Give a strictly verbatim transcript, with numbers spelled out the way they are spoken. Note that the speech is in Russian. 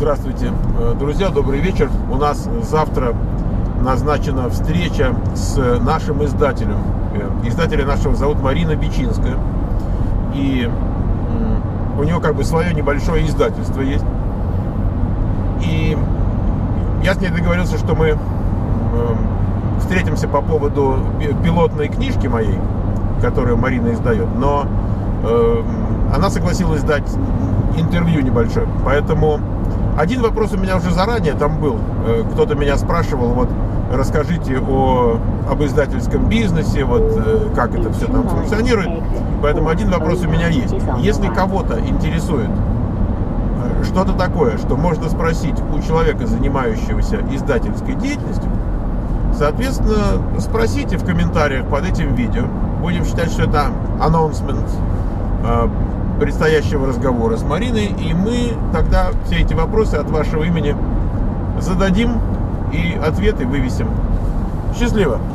Здравствуйте, друзья, добрый вечер. У нас завтра назначена встреча с нашим издателем. Издателя нашего зовут Марина Бичинская. И у него как бы свое небольшое издательство есть. И я с ней договорился, что мы встретимся по поводу пилотной книжки моей, которую Марина издает. Но она согласилась дать интервью небольшое. Поэтому один вопрос у меня уже заранее там был. Кто-то меня спрашивал, вот расскажите о, об издательском бизнесе, вот как это все там функционирует. Поэтому один вопрос у меня есть. Если кого-то интересует что-то такое, что можно спросить у человека, занимающегося издательской деятельностью, соответственно, спросите в комментариях под этим видео. Будем считать, что это анонсмент предстоящего разговора с Мариной, и мы тогда все эти вопросы от вашего имени зададим и ответы вывесим. Счастливо!